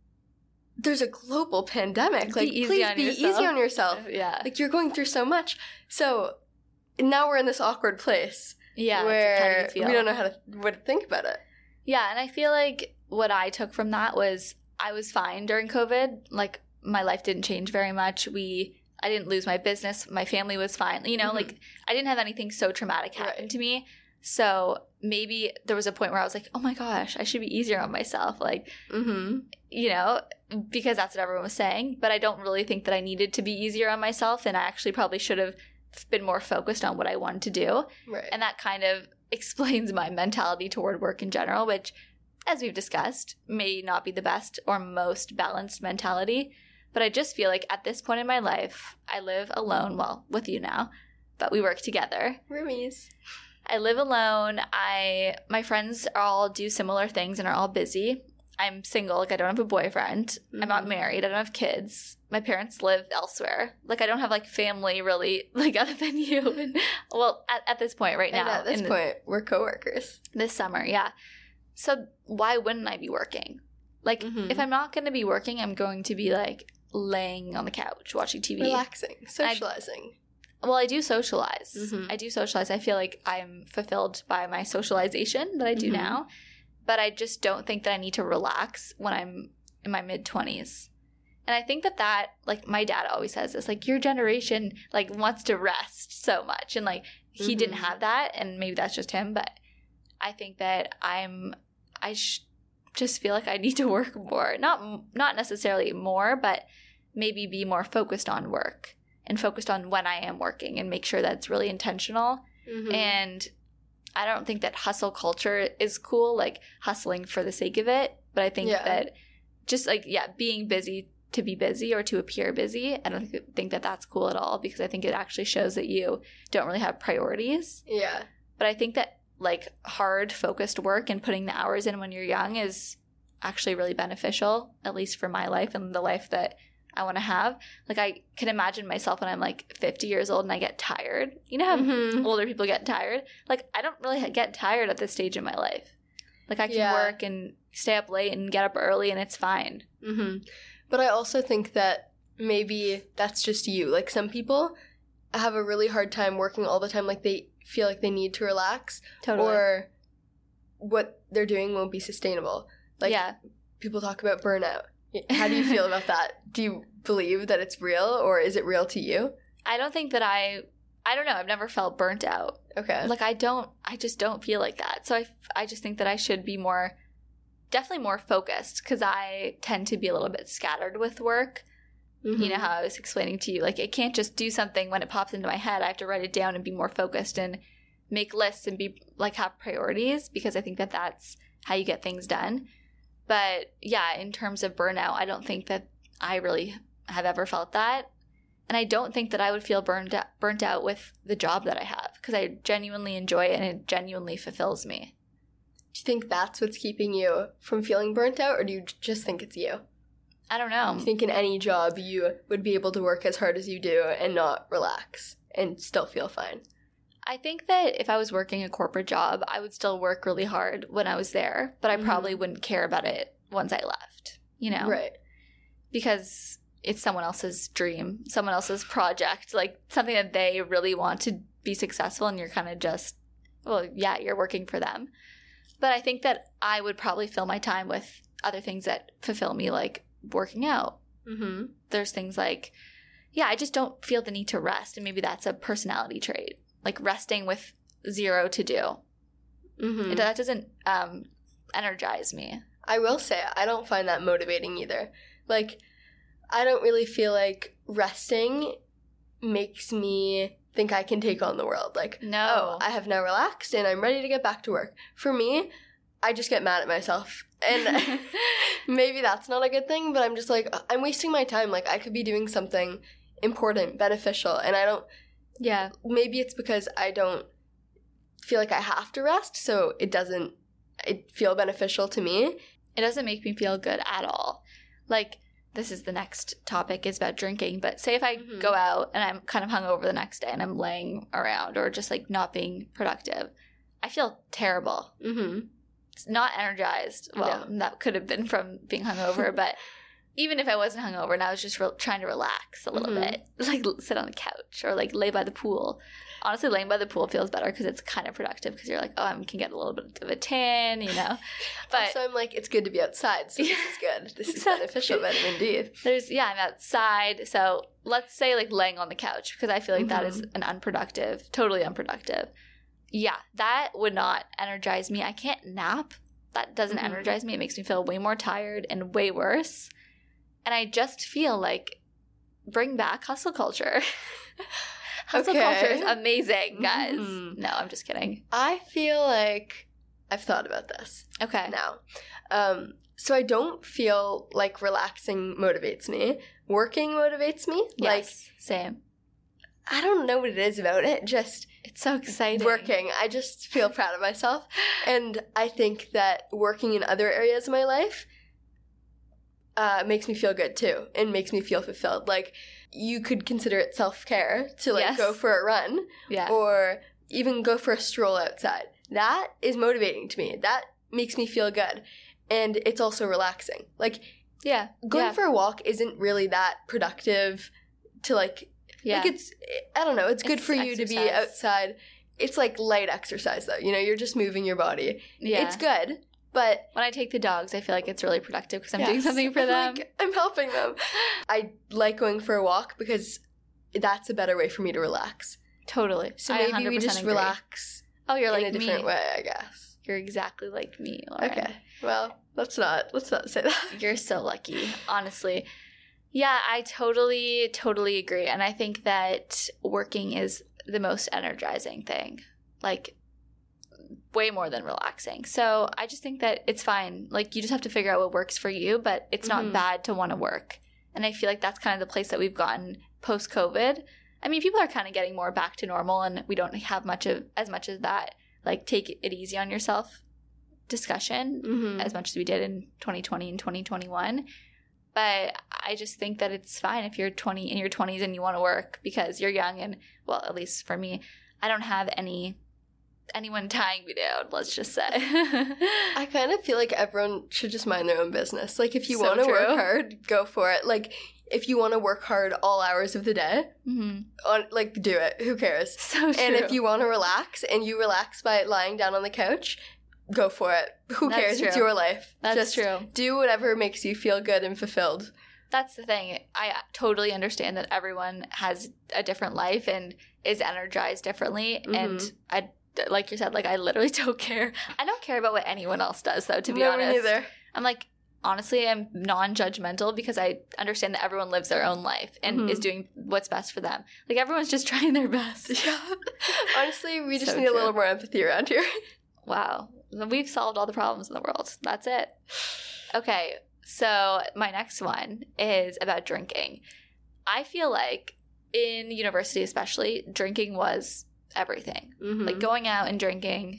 Speaker 2: there's a global pandemic. Like, please be easy on yourself.
Speaker 1: Yeah.
Speaker 2: Like, you're going through so much. So now we're in this awkward place.
Speaker 1: Yeah.
Speaker 2: Where we don't know what to think about it.
Speaker 1: Yeah. And I feel like what I took from that was I was fine during COVID. Like, my life didn't change very much. I didn't lose my business. My family was fine. You know, like, I didn't have anything so traumatic happen to me. So maybe there was a point where I was like, oh my gosh, I should be easier on myself. Like, you know, because that's what everyone was saying. But I don't really think that I needed to be easier on myself. And I actually probably should have been more focused on what I wanted to do.
Speaker 2: Right.
Speaker 1: And that kind of explains my mentality toward work in general, which, as we've discussed, may not be the best or most balanced mentality. But I just feel like at this point in my life, I live alone. Well, with you now, but we work together.
Speaker 2: Roomies.
Speaker 1: I live alone. My friends all do similar things and are all busy. I'm single. Like, I don't have a boyfriend. I'm not married. I don't have kids. My parents live elsewhere. Like, I don't have, like, family really, like, other than you. And, well, at this point right now.
Speaker 2: And at this point, we're coworkers.
Speaker 1: This summer, yeah. So why wouldn't I be working? Like, if I'm not going to be working, I'm going to be, like, laying on the couch watching TV.
Speaker 2: Relaxing. Socializing.
Speaker 1: I do socialize. I do socialize. I feel like I'm fulfilled by my socialization that I do now. But I just don't think that I need to relax when I'm in my mid-20s. And I think that, like, my dad always says this, like, your generation, like, wants to rest so much. And, like, he didn't have that, and maybe that's just him. But I think that just feel like I need to work more. Not necessarily more, but maybe be more focused on work and focused on when I am working and make sure that it's really intentional. And I don't think that hustle culture is cool, like hustling for the sake of it. But I think that just like, being busy to be busy or to appear busy, I don't think that that's cool at all, because I think it actually shows that you don't really have priorities.
Speaker 2: Yeah.
Speaker 1: But I think that like hard focused work and putting the hours in when you're young is actually really beneficial, at least for my life and the life that I want to have. Like, I can imagine myself when I'm like 50 years old and I get tired. You know how older people get tired? Like, I don't really get tired at this stage in my life. Like, I can work and stay up late and get up early and it's fine.
Speaker 2: But I also think that maybe that's just you. Like, some people have a really hard time working all the time. Like, they feel like they need to relax.
Speaker 1: Totally.
Speaker 2: Or what they're doing won't be sustainable. Like, people talk about burnout. How do you feel about that? Do you believe that it's real, or is it real to you?
Speaker 1: I don't think that I don't know. I've never felt burnt out.
Speaker 2: Okay.
Speaker 1: Like, I just don't feel like that. So I just think that I should be definitely more focused, because I tend to be a little bit scattered with work. You know how I was explaining to you, like, I can't just do something when it pops into my head. I have to write it down and be more focused and make lists and be like, have priorities, because I think that that's how you get things done. But yeah, in terms of burnout, I don't think that I really have ever felt that. And I don't think that I would feel burnt out with the job that I have, because I genuinely enjoy it and it genuinely fulfills me.
Speaker 2: Do you think that's what's keeping you from feeling burnt out, or do you just think it's you?
Speaker 1: I don't know.
Speaker 2: Do you think in any job you would be able to work as hard as you do and not relax and still feel fine?
Speaker 1: I think that if I was working a corporate job, I would still work really hard when I was there, but I probably wouldn't care about it once I left, you know?
Speaker 2: Right.
Speaker 1: Because it's someone else's dream, someone else's project, like something that they really want to be successful, and you're kind of just, you're working for them. But I think that I would probably fill my time with other things that fulfill me, like working out. There's things like, I just don't feel the need to rest, and maybe that's a personality trait. Like resting with zero to do. That doesn't energize me.
Speaker 2: I will say, I don't find that motivating either. Like, I don't really feel like resting makes me think I can take on the world. Like,
Speaker 1: no.
Speaker 2: I have now relaxed and I'm ready to get back to work. For me, I just get mad at myself. And maybe that's not a good thing, but I'm just like, I'm wasting my time. Like, I could be doing something important, beneficial, and I don't.
Speaker 1: Yeah.
Speaker 2: Maybe it's because I don't feel like I have to rest, so it feel beneficial to me.
Speaker 1: It doesn't make me feel good at all. Like, this is the next topic, is about drinking, but say if I go out and I'm kind of hungover the next day and I'm laying around or just like not being productive, I feel terrible. It's not energized. Well, that could have been from being hungover, but even if I wasn't hungover and I was just trying to relax a little bit, like sit on the couch or like lay by the pool. Honestly, laying by the pool feels better because it's kind of productive, because you're like, I can get a little bit of a tan, you know. But
Speaker 2: so I'm like, it's good to be outside, so this is good. This is beneficial, vitamin D.
Speaker 1: I'm outside. So let's say like laying on the couch, because I feel like that is totally unproductive. Yeah, that would not energize me. I can't nap. That doesn't energize me. It makes me feel way more tired and way worse. And I just feel like, bring back hustle culture. Hustle culture is amazing, guys. No, I'm just kidding.
Speaker 2: I feel like I've thought about this.
Speaker 1: Okay.
Speaker 2: Now. So I don't feel like relaxing motivates me. Working motivates me.
Speaker 1: Yes,
Speaker 2: like,
Speaker 1: same.
Speaker 2: I don't know what it is about it. Just
Speaker 1: it's so exciting.
Speaker 2: Working. I just feel proud of myself. And I think that working in other areas of my life makes me feel good too, and makes me feel fulfilled. Like, you could consider it self-care to like go for a run, or even go for a stroll outside. That is motivating to me. That makes me feel good, and it's also relaxing. Like,
Speaker 1: Yeah.
Speaker 2: Going for a walk isn't really that productive to like it's, I don't know, it's good for you to be outside. It's like light exercise though, you're just moving your body. Yeah. It's good, but
Speaker 1: when I take the dogs, I feel like it's really productive because I'm doing something for them.
Speaker 2: I'm helping them. I like going for a walk because that's a better way for me to relax.
Speaker 1: Totally.
Speaker 2: So maybe we just relax.
Speaker 1: Oh, you're like
Speaker 2: in a different way, I guess.
Speaker 1: You're exactly like me, Lauren.
Speaker 2: Okay. Well, let's not say that.
Speaker 1: You're so lucky, honestly. Yeah, I totally agree. And I think that working is the most energizing thing. Like, way more than relaxing. So I just think that it's fine. Like, you just have to figure out what works for you, but it's not bad to want to work. And I feel like that's kind of the place that we've gotten post-COVID. I mean, people are kind of getting more back to normal, and we don't have as much as that, like, take it easy on yourself discussion as much as we did in 2020 and 2021. But I just think that it's fine if you're in your 20s and you want to work because you're young and, well, at least for me, I don't have anyone tying me down, let's just say.
Speaker 2: I kind of feel like everyone should just mind their own business. Like, if you want to work hard, go for it. Like, if you want to work hard all hours of the day, do it. Who cares?
Speaker 1: So true.
Speaker 2: And if you want to relax and you relax by lying down on the couch, go for it. Who cares? It's your life.
Speaker 1: That's true.
Speaker 2: Do whatever makes you feel good and fulfilled.
Speaker 1: That's the thing. I totally understand that everyone has a different life and is energized differently. And I, like you said, like, I literally don't care. I don't care about what anyone else does, though, to be honest.
Speaker 2: Me neither.
Speaker 1: I'm like, honestly, I'm non-judgmental because I understand that everyone lives their own life and is doing what's best for them. Like, everyone's just trying their best.
Speaker 2: Yeah. Honestly, we just need a little more empathy around here.
Speaker 1: Wow. We've solved all the problems in the world. That's it. Okay, so my next one is about drinking. I feel like in university especially, drinking was everything. Like, going out and drinking,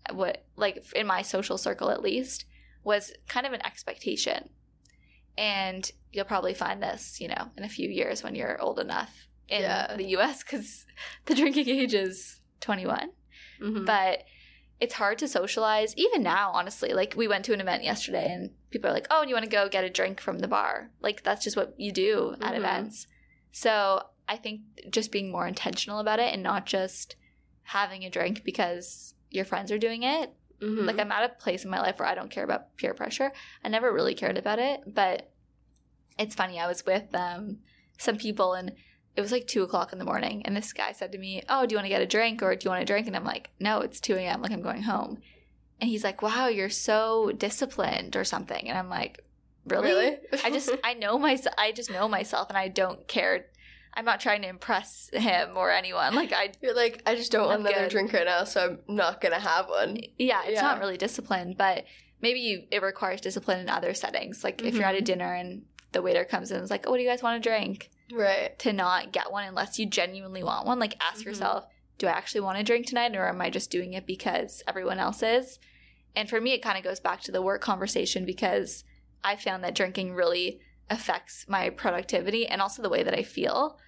Speaker 1: in my social circle at least, was kind of an expectation. And you'll probably find this, in a few years when you're old enough in the US because the drinking age is 21. But it's hard to socialize. Even now, honestly, like, we went to an event yesterday and people are like, oh, you want to go get a drink from the bar? Like, that's just what you do at events. So I think just being more intentional about it and not just having a drink because your friends are doing it. Like, I'm at a place in my life where I don't care about peer pressure. I never really cared about it, but it's funny. I was with some people and it was like 2 o'clock in the morning and this guy said to me, oh, do you want to get a drink or do you want a drink? And I'm like, no, it's 2 a.m. Like, I'm going home. And he's like, wow, you're so disciplined or something. And I'm like, really? I just know myself and I don't care. I'm not trying to impress him or anyone.
Speaker 2: You're like, I just don't want another drink right now, so I'm not going to have one.
Speaker 1: Yeah, it's not really discipline, but maybe it requires discipline in other settings. Like, if you're at a dinner and the waiter comes in and is like, oh, what do you guys want to drink?
Speaker 2: Right.
Speaker 1: To not get one unless you genuinely want one. Like, ask yourself, do I actually want to drink tonight or am I just doing it because everyone else is? And for me, it kind of goes back to the work conversation because I found that drinking really affects my productivity and also the way that I feel.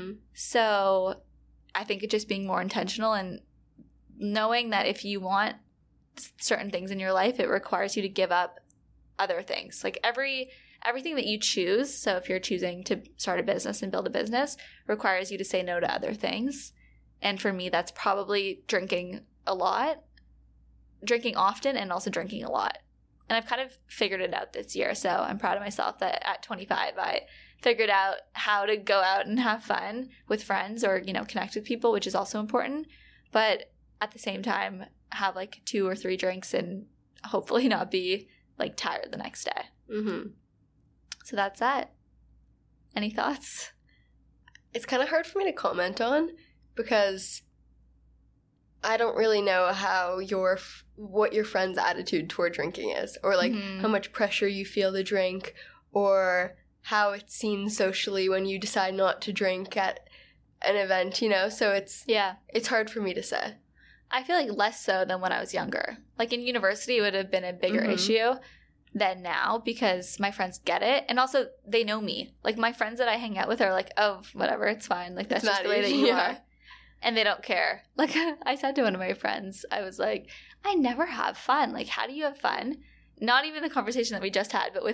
Speaker 1: So I think it's just being more intentional and knowing that if you want certain things in your life, it requires you to give up other things. Like, everything that you choose, so if you're choosing to start a business and build a business, requires you to say no to other things. And for me, that's probably drinking a lot, drinking often, and also drinking a lot. And I've kind of figured it out this year, so I'm proud of myself that at 25, I figured out how to go out and have fun with friends or, connect with people, which is also important. But at the same time, have like 2 or 3 drinks and hopefully not be like tired the next day. So that's that. Any thoughts?
Speaker 2: It's kind of hard for me to comment on because I don't really know how what your friend's attitude toward drinking is, or like how much pressure you feel to drink, or how it's seen socially when you decide not to drink at an event, so it's hard for me to say.
Speaker 1: I feel like less so than when I was younger. Like, in university, it would have been a bigger issue than now because my friends get it. And also, they know me. Like, my friends that I hang out with are like, oh, whatever, it's fine. Like, that's just the way that you are. And they don't care. Like, I said to one of my friends, I was like, I never have fun. Like, how do you have fun? Not even the conversation that we just had, but with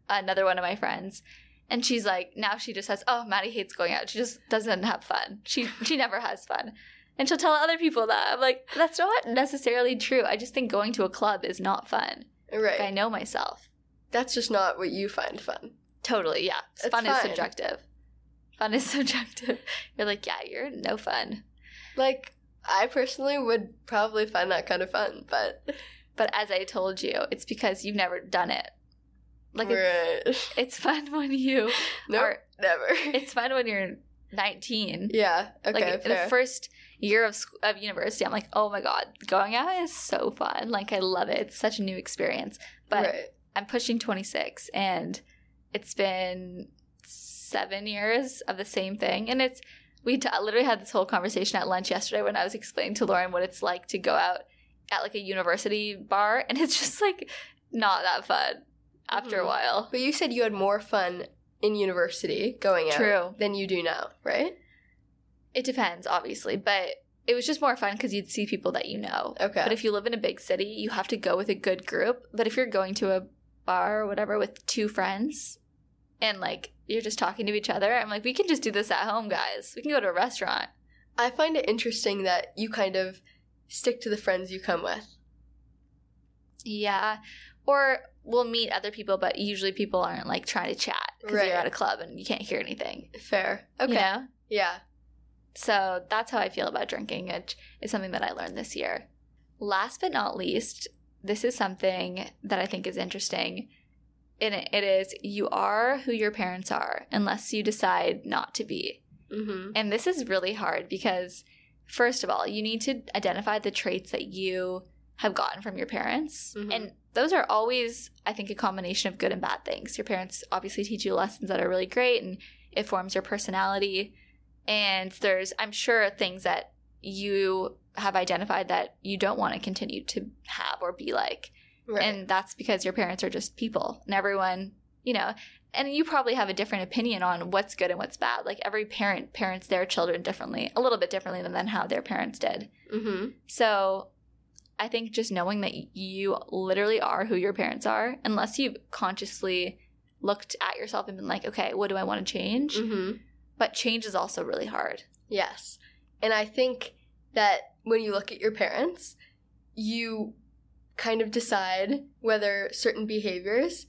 Speaker 1: another one of my friends. And she's like, now she just says, oh, Maddie hates going out. She just doesn't have fun. She never has fun. And she'll tell other people that. I'm like, that's not necessarily true. I just think going to a club is not fun.
Speaker 2: Right.
Speaker 1: Like, I know myself.
Speaker 2: That's just not what you find fun.
Speaker 1: Totally, yeah.
Speaker 2: It's
Speaker 1: fun
Speaker 2: fine.
Speaker 1: is subjective. Fun is subjective. You're like, yeah, you're no fun.
Speaker 2: Like, I personally would probably find that kind of fun, but
Speaker 1: as I told you, it's because you've never done it. Like,
Speaker 2: right.
Speaker 1: it's fun when you
Speaker 2: nope, never.
Speaker 1: It's fun when you're 19.
Speaker 2: Yeah, okay,
Speaker 1: like,
Speaker 2: fair.
Speaker 1: the first year of university, I'm like, oh my god, going out is so fun. Like, I love it. It's such a new experience. But
Speaker 2: right.
Speaker 1: I'm pushing 26, and it's been 7 years of the same thing. And we literally had this whole conversation at lunch yesterday when I was explaining to Lauren what it's like to go out at, like, a university bar, and it's just, like, not that fun after a while.
Speaker 2: But you said you had more fun in university going out
Speaker 1: True.
Speaker 2: than you do now, right?
Speaker 1: It depends, obviously, but it was just more fun because you'd see people that you know.
Speaker 2: Okay.
Speaker 1: But if you live in a big city, you have to go with a good group. But if you're going to a bar or whatever with 2 friends and, like, you're just talking to each other, I'm like, we can just do this at home, guys. We can go to a restaurant.
Speaker 2: I find it interesting that you kind of stick to the friends you come with.
Speaker 1: Yeah. Or we'll meet other people, but usually people aren't, like, trying to chat because
Speaker 2: Right.
Speaker 1: you're at a club and you can't hear anything.
Speaker 2: Fair. Okay.
Speaker 1: You know?
Speaker 2: Yeah.
Speaker 1: So that's how I feel about drinking. It is something that I learned this year. Last but not least, this is something that I think is interesting. And it is, you are who your parents are unless you decide not to be.
Speaker 2: Mm-hmm.
Speaker 1: And this is really hard because, first of all, you need to identify the traits that you have gotten from your parents.
Speaker 2: Mhm.
Speaker 1: And those are always, I think, a combination of good and bad things. Your parents obviously teach you lessons that are really great, and it forms your personality. And there's, I'm sure, things that you have identified that you don't want to continue to have or be like.
Speaker 2: Right.
Speaker 1: And that's because your parents are just people. And everyone, you know, and you probably have a different opinion on what's good and what's bad. Like, every parent parents their children differently, a little bit differently than how their parents did.
Speaker 2: Mm-hmm.
Speaker 1: So I think just knowing that you literally are who your parents are, unless you've consciously looked at yourself and been like, okay, what do I want to change?
Speaker 2: Mm-hmm.
Speaker 1: But change is also really hard.
Speaker 2: Yes. And I think that when you look at your parents, you kind of decide whether certain behaviors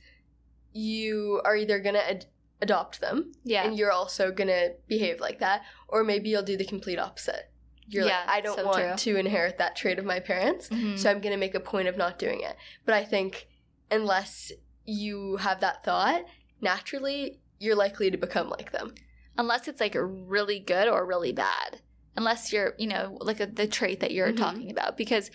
Speaker 2: you are either going to adopt them,
Speaker 1: Yeah.
Speaker 2: and you're also going to behave like that, or maybe you'll do the complete opposite. You're
Speaker 1: Yeah,
Speaker 2: like, I don't
Speaker 1: so
Speaker 2: want
Speaker 1: true.
Speaker 2: to inherit that trait of my parents,
Speaker 1: Mhm.
Speaker 2: so I'm going to make a point of not doing it. But I think unless you have that thought, naturally, you're likely to become like them.
Speaker 1: Unless it's like really good or really bad. Unless you're, you know, like the trait that you're
Speaker 2: Mhm.
Speaker 1: talking about. Because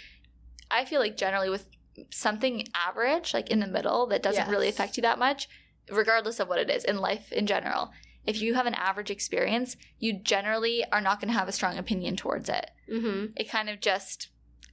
Speaker 1: I feel like generally with something average, like in the middle, that doesn't really
Speaker 2: Yes.
Speaker 1: affect you that much, regardless of what it is in life in general. If you have an average experience, you generally are not going to have a strong opinion towards it.
Speaker 2: Mm-hmm.
Speaker 1: It kind of just,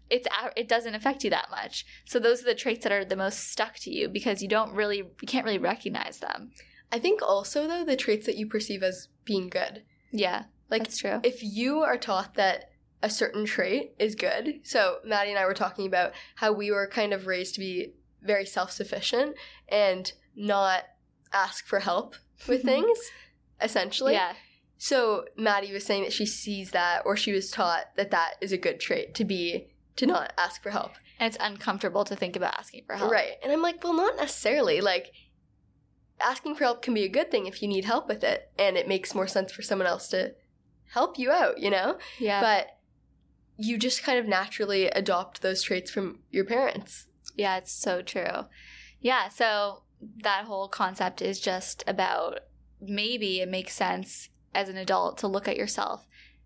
Speaker 1: it doesn't affect you that much. So those are the traits that are the most stuck to you because you can't really recognize them.
Speaker 2: I think also, though, the traits that you perceive as being good.
Speaker 1: Yeah,
Speaker 2: Like,
Speaker 1: that's true.
Speaker 2: if you are taught that a certain trait is good, so Maddie and I were talking about how we were kind of raised to be very self-sufficient and not ask for help with things, essentially.
Speaker 1: Yeah.
Speaker 2: So Maddie was saying that she sees that, or she was taught that that is a good trait to not ask for help.
Speaker 1: And it's uncomfortable to think about asking for help.
Speaker 2: Right. And I'm like, well, not necessarily. Like, asking for help can be a good thing if you need help with it, and it makes more sense for someone else to help you out, you know?
Speaker 1: Yeah.
Speaker 2: But you just kind of naturally adopt those traits from your parents.
Speaker 1: Yeah, it's so true. Yeah, so that whole concept is just about maybe it makes sense as an adult to look at yourself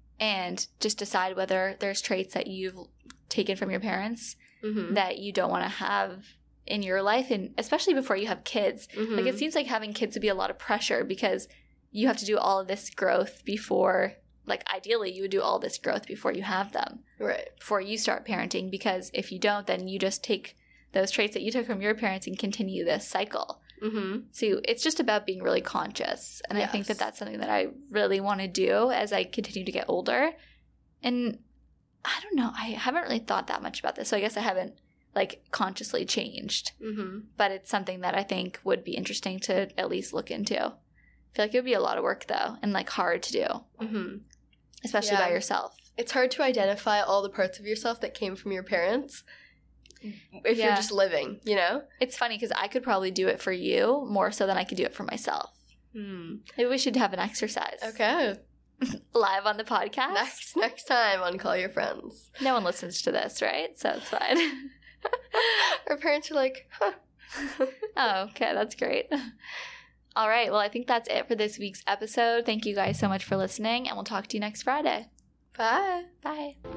Speaker 1: and just decide whether there's traits that you've taken from your parents
Speaker 2: Mm-hmm.
Speaker 1: that you don't want to have in your life, and especially before you have kids.
Speaker 2: Mm-hmm.
Speaker 1: Like, it seems like having kids would be a lot of pressure because you have to do all of this growth before, like, ideally you would do all this growth before you have them,
Speaker 2: Right.
Speaker 1: before you start parenting, because if you don't, then you just take those traits that you took from your parents and continue this cycle.
Speaker 2: Mm-hmm.
Speaker 1: So it's just about being really conscious. And I think that
Speaker 2: Yes.
Speaker 1: that's something that I really want to do as I continue to get older. And I don't know, I haven't really thought that much about this. So I guess I haven't like consciously changed. But it's something that I think would be interesting to at least look into. I feel like it would be a lot of work though, and like hard to do, especially by yourself.
Speaker 2: It's hard to identify all the parts of yourself that came from your parents if you're just living, you know?
Speaker 1: It's funny because I could probably do it for you more so than I could do it for myself. Maybe we should have an exercise.
Speaker 2: Okay.
Speaker 1: Live on the podcast?
Speaker 2: Next time on Call Your Friends.
Speaker 1: No one listens to this, right? So it's fine.
Speaker 2: Our parents are like, huh.
Speaker 1: Oh, okay. That's great. All right. Well, I think that's it for this week's episode. Thank you guys so much for listening, and we'll talk to you next Friday.
Speaker 2: Bye.
Speaker 1: Bye.